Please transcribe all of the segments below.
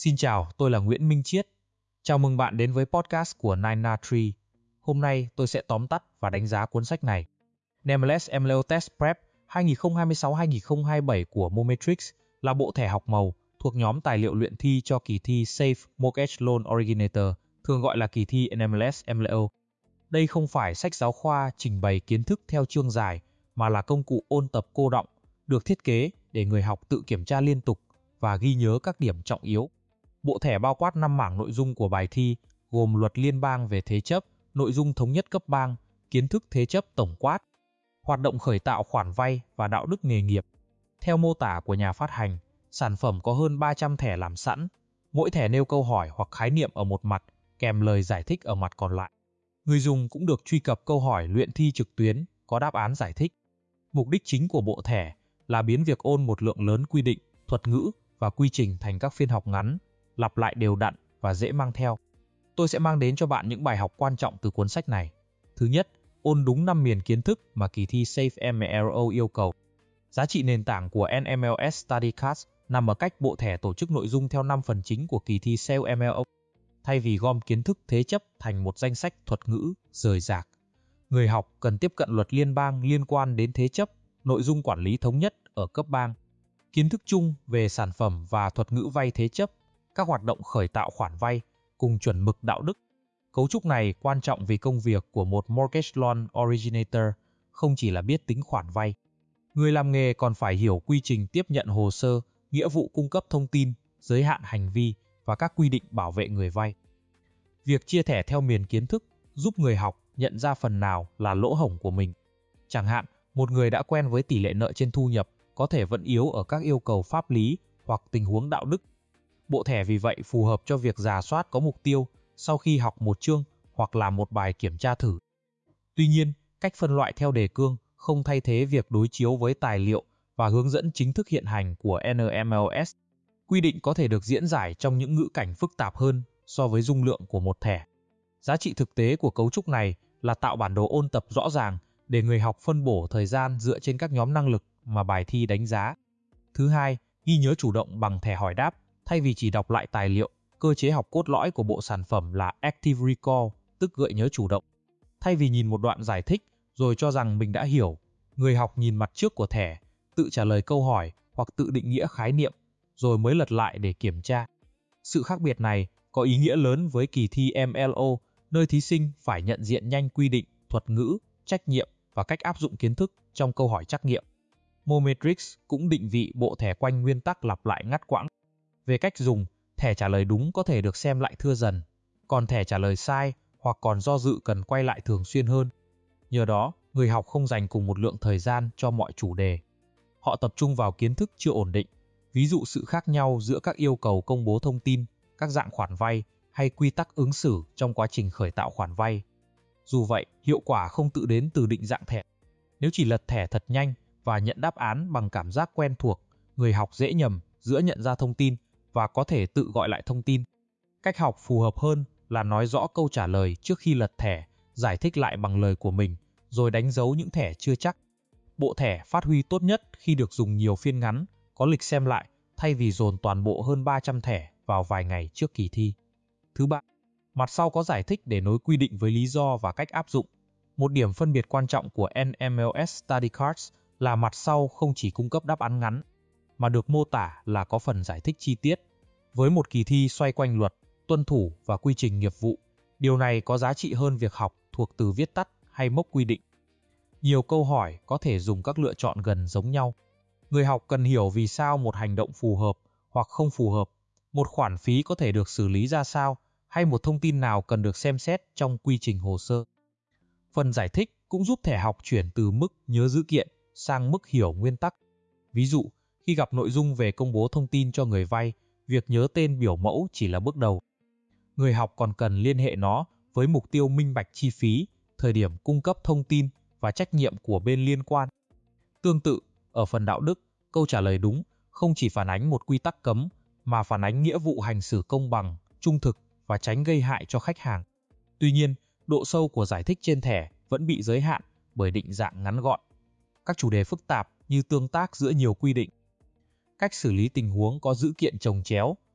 Xin chào, tôi là Nguyễn Minh Chiết. Chào mừng bạn đến với podcast của 9na3. Hôm nay tôi sẽ tóm tắt và đánh giá cuốn sách này. Nameless MLO Test Prep 2026-2027 của Mometrix là bộ thẻ học màu thuộc nhóm tài liệu luyện thi cho kỳ thi Safe Mortgage Loan Originator, thường gọi là kỳ thi Nameless MLO. Đây không phải sách giáo khoa trình bày kiến thức theo chương dài, mà là công cụ ôn tập cô đọng, được thiết kế để người học tự kiểm tra liên tục và ghi nhớ các điểm trọng yếu. Bộ thẻ bao quát 5 mảng nội dung của bài thi, gồm luật liên bang về thế chấp, nội dung thống nhất cấp bang, kiến thức thế chấp tổng quát, hoạt động khởi tạo khoản vay và đạo đức nghề nghiệp. Theo mô tả của nhà phát hành, sản phẩm có hơn 300 thẻ làm sẵn, mỗi thẻ nêu câu hỏi hoặc khái niệm ở một mặt, kèm lời giải thích ở mặt còn lại. Người dùng cũng được truy cập câu hỏi luyện thi trực tuyến, có đáp án giải thích. Mục đích chính của bộ thẻ là biến việc ôn một lượng lớn quy định, thuật ngữ và quy trình thành các phiên học ngắn, lặp lại đều đặn và dễ mang theo. Tôi sẽ mang đến cho bạn những bài học quan trọng từ cuốn sách này. Thứ nhất, ôn đúng 5 miền kiến thức mà kỳ thi Safe MLO yêu cầu. Giá trị nền tảng của NMLS Study Cards nằm ở cách bộ thẻ tổ chức nội dung theo 5 phần chính của kỳ thi Safe MLO. Thay vì gom kiến thức thế chấp thành một danh sách thuật ngữ rời rạc, người học cần tiếp cận luật liên bang liên quan đến thế chấp, nội dung quản lý thống nhất ở cấp bang, kiến thức chung về sản phẩm và thuật ngữ vay thế chấp, các hoạt động khởi tạo khoản vay, cùng chuẩn mực đạo đức. Cấu trúc này quan trọng vì công việc của một Mortgage Loan Originator không chỉ là biết tính khoản vay. Người làm nghề còn phải hiểu quy trình tiếp nhận hồ sơ, nghĩa vụ cung cấp thông tin, giới hạn hành vi và các quy định bảo vệ người vay. Việc chia thẻ theo miền kiến thức giúp người học nhận ra phần nào là lỗ hổng của mình. Chẳng hạn, một người đã quen với tỷ lệ nợ trên thu nhập có thể vẫn yếu ở các yêu cầu pháp lý hoặc tình huống đạo đức. Bộ thẻ vì vậy phù hợp cho việc rà soát có mục tiêu sau khi học một chương hoặc làm một bài kiểm tra thử. Tuy nhiên, cách phân loại theo đề cương không thay thế việc đối chiếu với tài liệu và hướng dẫn chính thức hiện hành của NMLS. Quy định có thể được diễn giải trong những ngữ cảnh phức tạp hơn so với dung lượng của một thẻ. Giá trị thực tế của cấu trúc này là tạo bản đồ ôn tập rõ ràng để người học phân bổ thời gian dựa trên các nhóm năng lực mà bài thi đánh giá. Thứ hai, ghi nhớ chủ động bằng thẻ hỏi đáp thay vì chỉ đọc lại tài liệu. Cơ chế học cốt lõi của bộ sản phẩm là Active Recall, tức gợi nhớ chủ động. Thay vì nhìn một đoạn giải thích rồi cho rằng mình đã hiểu, người học nhìn mặt trước của thẻ, tự trả lời câu hỏi hoặc tự định nghĩa khái niệm, rồi mới lật lại để kiểm tra. Sự khác biệt này có ý nghĩa lớn với kỳ thi MLO, nơi thí sinh phải nhận diện nhanh quy định, thuật ngữ, trách nhiệm và cách áp dụng kiến thức trong câu hỏi trắc nghiệm. Mometrix cũng định vị bộ thẻ quanh nguyên tắc lặp lại ngắt quãng. Về cách dùng, thẻ trả lời đúng có thể được xem lại thưa dần, còn thẻ trả lời sai hoặc còn do dự cần quay lại thường xuyên hơn. Nhờ đó, người học không dành cùng một lượng thời gian cho mọi chủ đề. Họ tập trung vào kiến thức chưa ổn định, ví dụ sự khác nhau giữa các yêu cầu công bố thông tin, các dạng khoản vay hay quy tắc ứng xử trong quá trình khởi tạo khoản vay. Dù vậy, hiệu quả không tự đến từ định dạng thẻ. Nếu chỉ lật thẻ thật nhanh và nhận đáp án bằng cảm giác quen thuộc, người học dễ nhầm giữa nhận ra thông tin và có thể tự gọi lại thông tin. Cách học phù hợp hơn là nói rõ câu trả lời trước khi lật thẻ, giải thích lại bằng lời của mình, rồi đánh dấu những thẻ chưa chắc. Bộ thẻ phát huy tốt nhất khi được dùng nhiều phiên ngắn, có lịch xem lại, thay vì dồn toàn bộ hơn 300 thẻ vào vài ngày trước kỳ thi. Thứ ba, mặt sau có giải thích để nối quy định với lý do và cách áp dụng. Một điểm phân biệt quan trọng của NMLS Study Cards là mặt sau không chỉ cung cấp đáp án ngắn, mà được mô tả là có phần giải thích chi tiết. Với một kỳ thi xoay quanh luật, tuân thủ và quy trình nghiệp vụ, điều này có giá trị hơn việc học thuộc từ viết tắt hay mốc quy định. Nhiều câu hỏi có thể dùng các lựa chọn gần giống nhau. Người học cần hiểu vì sao một hành động phù hợp hoặc không phù hợp, một khoản phí có thể được xử lý ra sao, hay một thông tin nào cần được xem xét trong quy trình hồ sơ. Phần giải thích cũng giúp thẻ học chuyển từ mức nhớ dữ kiện sang mức hiểu nguyên tắc. Ví dụ, khi gặp nội dung về công bố thông tin cho người vay, việc nhớ tên biểu mẫu chỉ là bước đầu. Người học còn cần liên hệ nó với mục tiêu minh bạch chi phí, thời điểm cung cấp thông tin và trách nhiệm của bên liên quan. Tương tự, ở phần đạo đức, câu trả lời đúng không chỉ phản ánh một quy tắc cấm, mà phản ánh nghĩa vụ hành xử công bằng, trung thực và tránh gây hại cho khách hàng. Tuy nhiên, độ sâu của giải thích trên thẻ vẫn bị giới hạn bởi định dạng ngắn gọn. Các chủ đề phức tạp như tương tác giữa nhiều quy định, cách xử lý tình huống có dữ kiện chồng chéo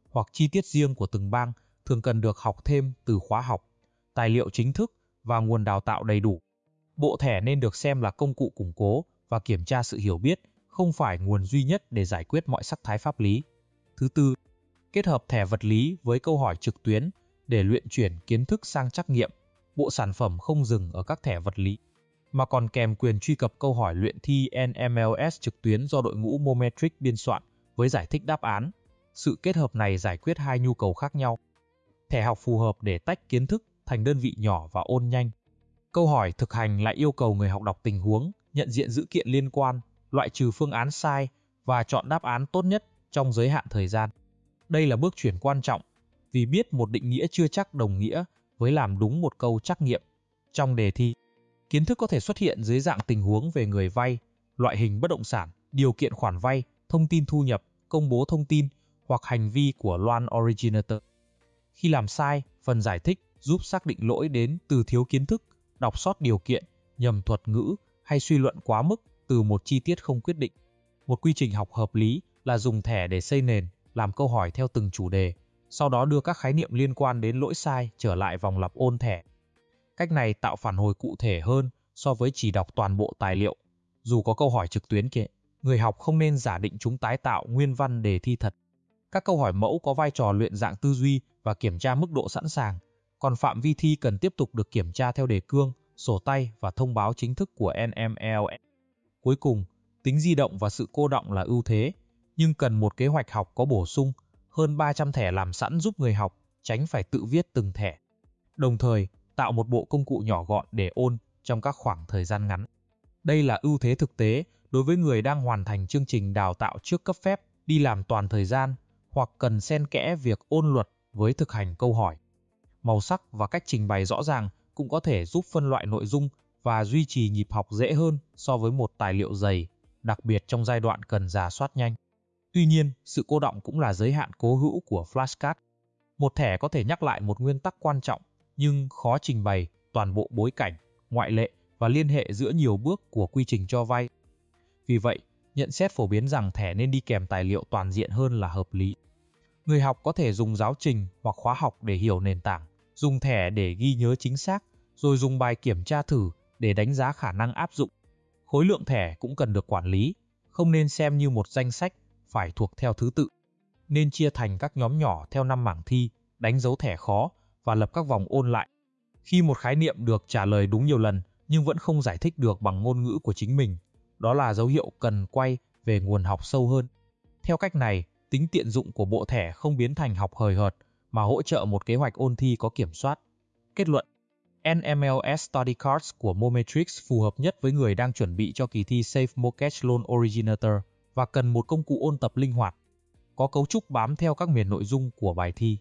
hoặc chi tiết riêng của từng bang thường cần được học thêm từ khóa học, tài liệu chính thức và nguồn đào tạo đầy đủ. Bộ thẻ nên được xem là công cụ củng cố và kiểm tra sự hiểu biết, không phải nguồn duy nhất để giải quyết mọi sắc thái pháp lý. Thứ tư, kết hợp thẻ vật lý với câu hỏi trực tuyến để luyện chuyển kiến thức sang trắc nghiệm. Bộ sản phẩm không dừng ở các thẻ vật lý, mà còn kèm quyền truy cập câu hỏi luyện thi NMLS trực tuyến do đội ngũ Mometrix biên soạn với giải thích đáp án. Sự kết hợp này giải quyết hai nhu cầu khác nhau. Thẻ học phù hợp để tách kiến thức thành đơn vị nhỏ và ôn nhanh. Câu hỏi thực hành lại yêu cầu người học đọc tình huống, nhận diện dữ kiện liên quan, loại trừ phương án sai và chọn đáp án tốt nhất trong giới hạn thời gian. Đây là bước chuyển quan trọng, vì biết một định nghĩa chưa chắc đồng nghĩa với làm đúng một câu trắc nghiệm. Trong đề thi, kiến thức có thể xuất hiện dưới dạng tình huống về người vay, loại hình bất động sản, điều kiện khoản vay, thông tin thu nhập, công bố thông tin hoặc hành vi của loan originator. Khi làm sai, phần giải thích giúp xác định lỗi đến từ thiếu kiến thức, đọc sót điều kiện, nhầm thuật ngữ hay suy luận quá mức từ một chi tiết không quyết định. Một quy trình học hợp lý là dùng thẻ để xây nền, làm câu hỏi theo từng chủ đề, sau đó đưa các khái niệm liên quan đến lỗi sai trở lại vòng lặp ôn thẻ. Cách này tạo phản hồi cụ thể hơn so với chỉ đọc toàn bộ tài liệu. Dù có câu hỏi trực tuyến kệ, người học không nên giả định chúng tái tạo nguyên văn đề thi thật. Các câu hỏi mẫu có vai trò luyện dạng tư duy và kiểm tra mức độ sẵn sàng, còn phạm vi thi cần tiếp tục được kiểm tra theo đề cương, sổ tay và thông báo chính thức của NMLS. Cuối cùng, tính di động và sự cô đọng là ưu thế, nhưng cần một kế hoạch học có bổ sung, hơn 300 thẻ làm sẵn giúp người học tránh phải tự viết từng thẻ. Đồng thời, tạo một bộ công cụ nhỏ gọn để ôn trong các khoảng thời gian ngắn. Đây là ưu thế thực tế đối với người đang hoàn thành chương trình đào tạo trước cấp phép, đi làm toàn thời gian hoặc cần xen kẽ việc ôn luật với thực hành câu hỏi. Màu sắc và cách trình bày rõ ràng cũng có thể giúp phân loại nội dung và duy trì nhịp học dễ hơn so với một tài liệu dày, đặc biệt trong giai đoạn cần rà soát nhanh. Tuy nhiên, sự cô đọng cũng là giới hạn cố hữu của flashcard. Một thẻ có thể nhắc lại một nguyên tắc quan trọng, nhưng khó trình bày toàn bộ bối cảnh, ngoại lệ và liên hệ giữa nhiều bước của quy trình cho vay. Vì vậy, nhận xét phổ biến rằng thẻ nên đi kèm tài liệu toàn diện hơn là hợp lý. Người học có thể dùng giáo trình hoặc khóa học để hiểu nền tảng, dùng thẻ để ghi nhớ chính xác, rồi dùng bài kiểm tra thử để đánh giá khả năng áp dụng. Khối lượng thẻ cũng cần được quản lý, không nên xem như một danh sách phải thuộc theo thứ tự. Nên chia thành các nhóm nhỏ theo 5 mảng thi, đánh dấu thẻ khó và lập các vòng ôn lại. Khi một khái niệm được trả lời đúng nhiều lần nhưng vẫn không giải thích được bằng ngôn ngữ của chính mình, đó là dấu hiệu cần quay về nguồn học sâu hơn. Theo cách này, tính tiện dụng của bộ thẻ không biến thành học hời hợt mà hỗ trợ một kế hoạch ôn thi có kiểm soát. Kết luận: NMLS Study Cards của Mometrix phù hợp nhất với người đang chuẩn bị cho kỳ thi Safe Mortgage Loan Originator và cần một công cụ ôn tập linh hoạt, có cấu trúc bám theo các miền nội dung của bài thi.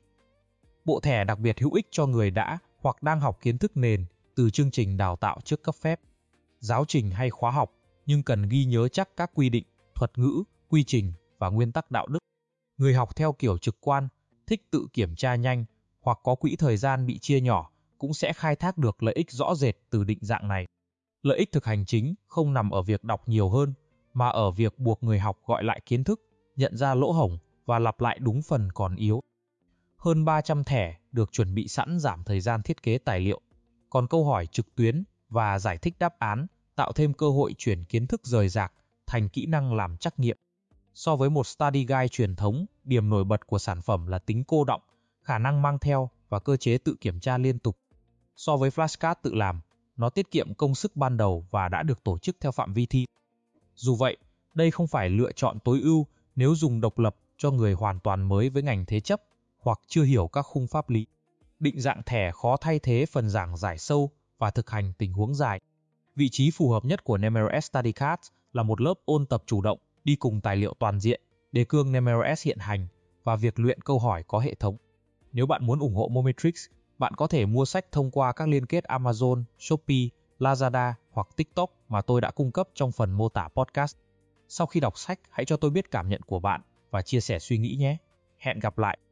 Bộ thẻ đặc biệt hữu ích cho người đã hoặc đang học kiến thức nền từ chương trình đào tạo trước cấp phép, giáo trình hay khóa học, nhưng cần ghi nhớ chắc các quy định, thuật ngữ, quy trình và nguyên tắc đạo đức. Người học theo kiểu trực quan, thích tự kiểm tra nhanh hoặc có quỹ thời gian bị chia nhỏ cũng sẽ khai thác được lợi ích rõ rệt từ định dạng này. Lợi ích thực hành chính không nằm ở việc đọc nhiều hơn, mà ở việc buộc người học gọi lại kiến thức, nhận ra lỗ hổng và lặp lại đúng phần còn yếu. Hơn 300 thẻ được chuẩn bị sẵn giảm thời gian thiết kế tài liệu, còn câu hỏi trực tuyến và giải thích đáp án tạo thêm cơ hội chuyển kiến thức rời rạc thành kỹ năng làm trắc nghiệm. So với một study guide truyền thống, điểm nổi bật của sản phẩm là tính cô đọng, khả năng mang theo và cơ chế tự kiểm tra liên tục. So với flashcard tự làm, nó tiết kiệm công sức ban đầu và đã được tổ chức theo phạm vi thi. Dù vậy, đây không phải lựa chọn tối ưu nếu dùng độc lập cho người hoàn toàn mới với ngành thế chấp hoặc chưa hiểu các khung pháp lý. Định dạng thẻ khó thay thế phần giảng giải sâu và thực hành tình huống dài. Vị trí phù hợp nhất của NMLS Study Cards là một lớp ôn tập chủ động đi cùng tài liệu toàn diện, đề cương NMLS hiện hành và việc luyện câu hỏi có hệ thống. Nếu bạn muốn ủng hộ Mometrix, bạn có thể mua sách thông qua các liên kết Amazon, Shopee, Lazada hoặc TikTok mà tôi đã cung cấp trong phần mô tả podcast. Sau khi đọc sách, hãy cho tôi biết cảm nhận của bạn và chia sẻ suy nghĩ nhé. Hẹn gặp lại!